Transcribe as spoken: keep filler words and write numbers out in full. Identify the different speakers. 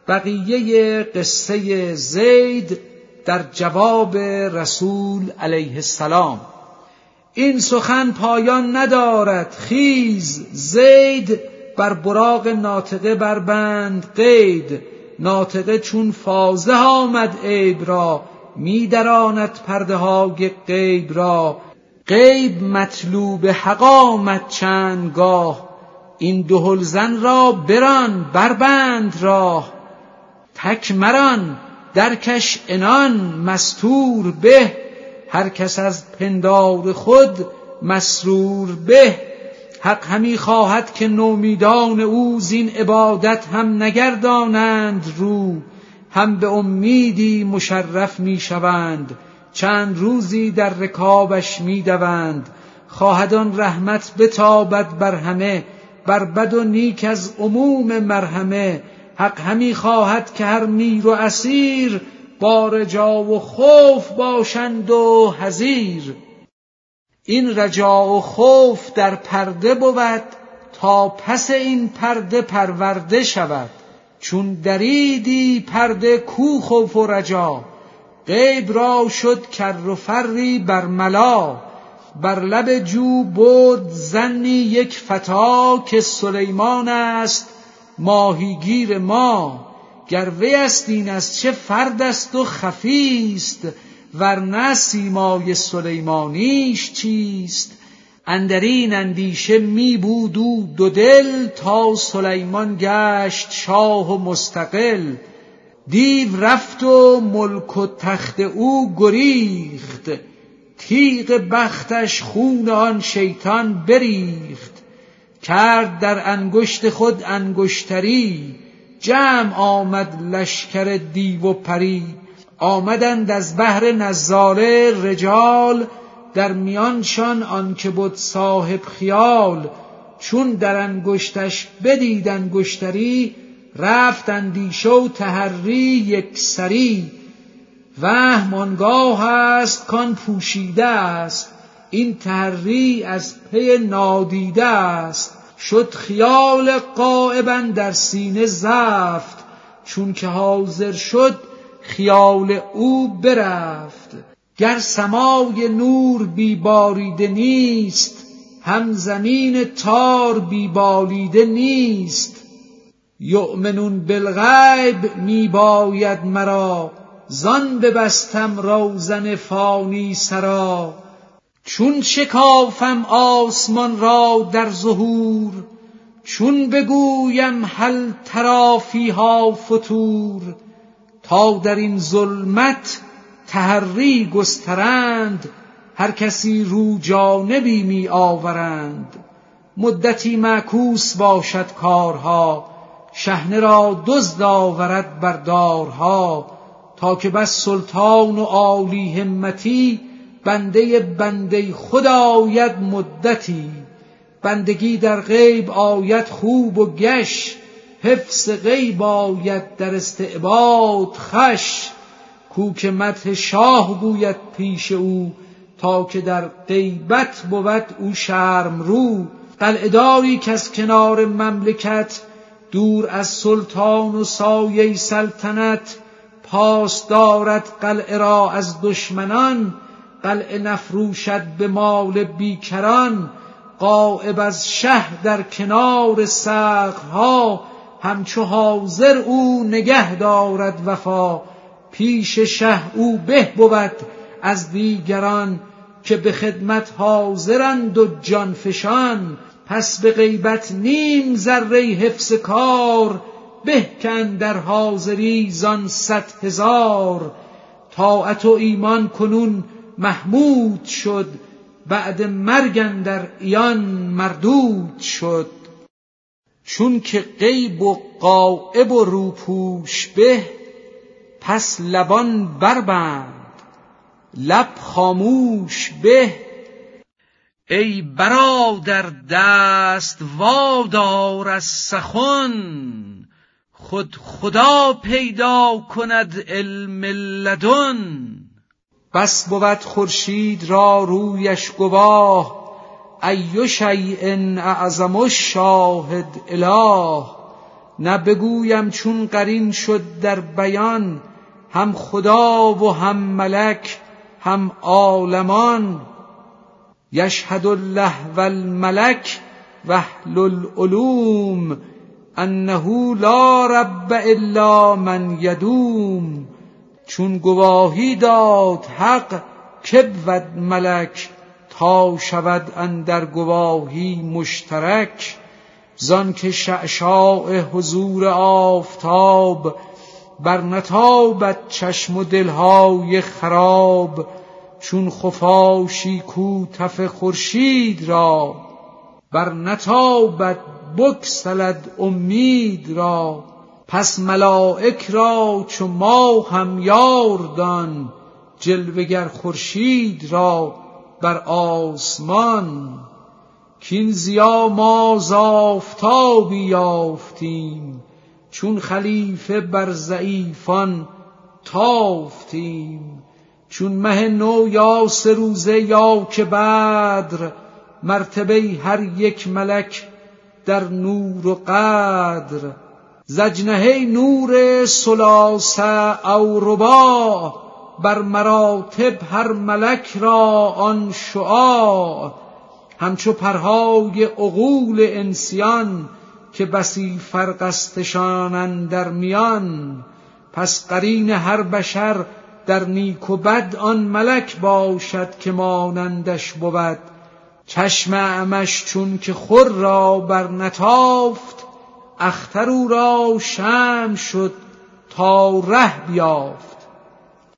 Speaker 1: بقیه قصه زید در جواب رسول علیه السلام. این سخن پایان ندارد، خیز زید بر براق ناطقه بربند قید. ناطقه چون فازه آمد عیب را، می دراند پرده های غیب را. غیب مطلوب حق آمد چند گاه، این دهل زن را بران بربند راه. تک مران درکش عنان مستور به، هر کس از پندار خود مسرور به. حق همی خواهد که نومیدان او، زین عبادت هم نگردانند رو. هم به امیدی مشرف می شوند، چند روزی در رکابش می دوند. خواهدان رحمت بتابد بر همه، بر بد و نیک از عموم مرحمه. حق همی خواهد که هر میر و اسیر، با رجا و خوف باشند و حذیر. این رجا و خوف در پرده بود، تا پس این پرده پرورده شود. چون دریدی پرده کو خوف و رجا، غیب را شد کر و فری بر ملا. بر لب جو برد زنی یک فتا، که سلیمان است ماهیگیر ما. گر وی است این از چه فرد است و خفیست، ورنه سیمای سلیمانیش چیست. اندرین اندیشه می بود او دو دل، تا سلیمان گشت شاه و مستقل. دیو رفت و ملک و تخت او گریخت، تیغ بختش خون آن شیطان بریخت. کرد در انگشت خود انگشتری، جمع آمد لشکر دیو و پری. آمدند از بهر نظاره رجال، در میانشان آن که بود صاحب خیال. چون در انگشتش بدید انگشتری، رفت اندیشه و تحری یک سری. وهم آنگاه است کان پوشیده است، این تحری از پی نادیده است. شد خیال غایبا در سینه زفت، چون که حاضر شد خیال او برفت. گر سمای نور بی باریده نیست، هم زمین تار بی بالیده نیست. یؤمنون بالغیب می باید مرا، زان ببستم روزن فانی سرا. چون شکافم آسمان را در ظهور، چون بگویم هل تری فیها فطور. تا در این ظلمت تحری گسترند، هر کسی رو جانبی می آورند. مدتی معکوس باشد کارها، شحنه را دزد آورد بر دارها. تا که بس سلطان و عالی همتی، بنده بنده خود آید مدتی. بندگی در غیب آید خوب و گش، حفظ غیب آید در استعباد خش. کو که مدح شاه گوید پیش او، تا که در غیبت بود او شرم رو. قلعه داری که از کنار مملکت، دور از سلطان و سایه سلطنت. پاس دارد قلعه را از دشمنان، قلعه نفروشد به مال بیکران. غایب از شه در کنار سقفها، همچو حاضر او نگه دارد وفا. پیش شه او به بود از دیگران، که به خدمت حاضرند و جان فشان. پس به غیبت نیم ذره حفظ کار، به که اندر حاضری زان صد هزار. طاعت و ایمان کنون محمود شد، بعد مرگ اندر عیان مردود شد. چون که غیب و غایب و روپوش به، پس لبان بربند لب خاموش به. ای برادر دست وادار از سخن، خود خدا پیدا کند علم لدن. بس بود خورشید را رویش گواه، ای شیء اعظم الشاهد اله. نه بگویم چون قرین شد در بیان، هم خدا و هم ملک هم عالمان. یشهد الله و الملک و اهل العلوم انه لا رب الا من یدوم. چون گواهی داد حق که بود ملک، تا شود اندر گواهی مشترک. زان که شعشاع حضور آفتاب، بر نتابد چشم و دلهای خراب. چون خفاشی کو تف خورشید را، بر نتابد بگسلد امید را. پس ملائک را چو ماه هم یار دان، جلوه گر خورشید را بر آسمان. کین ضیا ما ز آفتابی یافتیم، چون خلیفه بر ضعیفان تافتیم. چون مه نو یا سه روزه یا که بدر، مرتبه هر یک ملک در نور و قدر. زجنهی نور ثلاثه او رباع، بر مراتب هر ملک را آن شعاع. همچو پرهای عقول انسیان، که بسی فرق استشان اندر میان. پس قرین هر بشر در نیک و بد، آن ملک باشد که مانندش بود. چشم اعمش چون که خور را بر نتافت، اختر او را شمع شد تا ره بیافت.